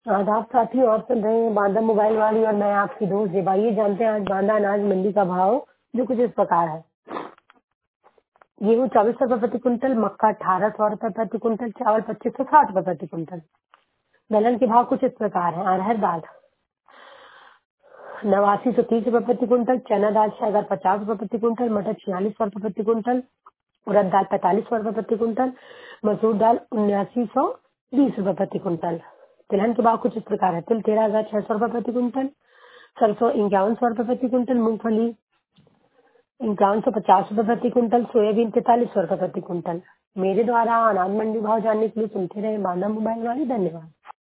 आदाब साथियों, आप सुन रहे हैं बांदा मोबाइल वाली और मैं आपकी दोस्त जेबा। ये जानते हैं आज बांदा अनाज मंडी का भाव जो कुछ इस प्रकार है। गेहूँ 2400 रुपए प्रति क्विंटल, मक्का 1800 रुपए प्रति क्विंटल, चावल 2560 रुपए प्रति क्विंटल। दलहन के भाव कुछ इस प्रकार है। अरहर दाल 8930 रुपए प्रति क्विंटल, चना दाल 6050 रुपए प्रति क्विंटल, मटर 4600 रुपए प्रति क्विंटल, उड़द दाल 4500 रुपए प्रति क्विंटल, मसूर दाल 7920 रुपए प्रति क्विंटल। तिलहन के भाव कुछ इस प्रकार है। तिल 13600 रुपए प्रति क्विंटल, सरसों 5100 रुपए प्रति क्विंटल, मूंगफली 5150 रुपए प्रति क्विंटल, सोयाबीन 4300 रुपए प्रति क्विंटल। मेरे द्वारा अनाज मंडी भाव जानने के लिए सुनते रहे बांदा मोबाइल वाली। धन्यवाद।